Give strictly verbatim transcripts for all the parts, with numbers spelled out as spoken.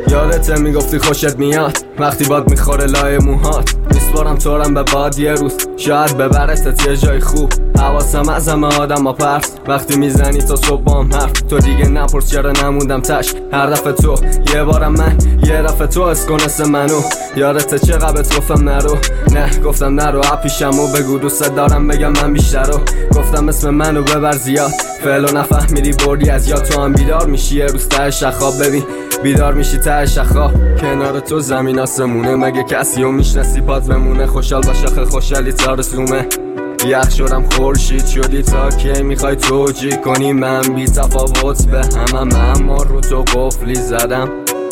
یادته میگفتی خوشت میاد وقتی باد میخوره لای موهات، میسپارم تورم به باد یه روز شاید ببرستت یه جای خوب. حواسم از همه آدم ها پرس وقتی میزنی تا صبح بام حرف، تو دیگه نپرس چرا نموندم تش. هر دفعه تو یه بارم من یه دفعه تو اسکنس منو، یادته چقدر بهت گفتم نرو، نه گفتم نرو اپیشم و بگو دوست دارم بگم من بیشترو، گفتم اسم منو ببر زیاد فعلا نفهمیدی بردی از یاد. تو هم بیدار میشی یه روز ته شخاب، ببین بیدار میشی ته شخاب، کنار تو زمین آسمونه، مگه کسی رو میشناسی پات بمونه. خوشحال باش آخه خوشحالی تا رسومه، یخ شدم خورشید شدی تا کی میخوای توجیه کنی من بی تفاوت به همم، اما رو تو قفلی زدم.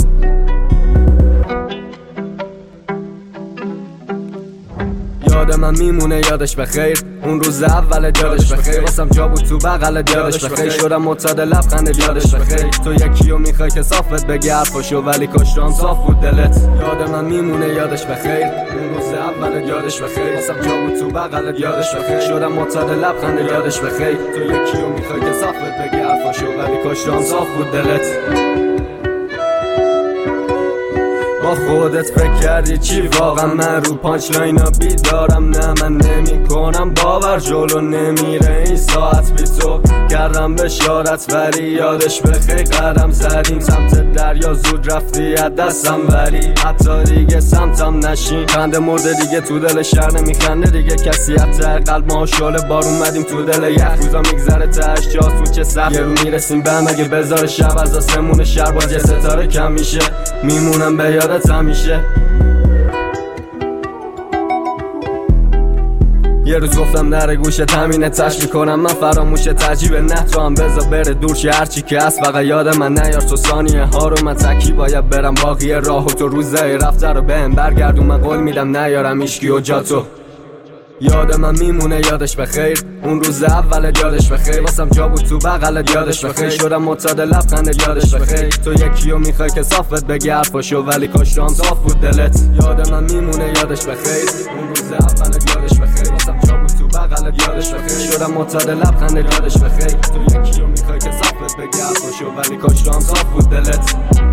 یاد من میمونه یادش بخیر اون روز اول یادش بخیر، واسم جا بود تو بغل یادش بخیر، شدم معتاد لبخند یادش بخیر. تو یکیو میخوای که صافت بگی حرفاشو ولی کاشتم صاف بود دلت. یاد من میمونه یادش بخیر اون روز اول یادش بخیر، واسم جا بود تو بغل یادش بخیر، شدم معتاد لبخند یادش بخیر. تو یکیو میخوای که صافت بگی حرفاشو ولی کاشتم صاف بود دلت. با خودت فکر کردی چی واقعا من رو پانچ لاینا بیدارم؟ نه من نمی کنم باور جلو نمیره این ساعت بی تو، کردم بشارت ولی یادش بخیر قدم زدیم سمت دریا زود رفتی از دستم، ولی حتی دیگه سمتم نشین. خنده مرده دیگه تو دل شهر نمیخنده دیگه کسی، حتی قلب ما شعله بار اومدیم تو دل یخ، روزا میگذره تهش جاسو چه سخت، یه رو میرسیم به مگه بذار شب از آسمون شهر باز یه ستاره کم میشه، میمونم به یادت همیشه. یه روز گفتم نره گوشت همینه تش میکنم من فراموش تجیبه، نه تو هم بذار بره دور چه هرچی که هست فقط یاد من نیار تو ثانیه ها رو، من تکی باید برم باقی راه و تو روزه رفته رو بهم برگردون، من قول میدم نیارم ایشکی و جا تو. یاد من میمونه یادش بخیر اون روز اول یادش بخیر، واسم جا بود تو بغل یادش بخیر، شدم معتاد لبخند یادش بخیر. تو یکیو میخوای که صافت بگی حرفاشو ولی کاشتم صاف بود دلت. یاد من میمونه یادش بخیر اون روز اول یادش بخیر، واسم جا بود تو بغل یادش بخیر، شدم معتاد لبخند یادش بخیر. تو یکیو میخوای که صافت بگی حرفاشو ولی کاشتم صاف بود دلت.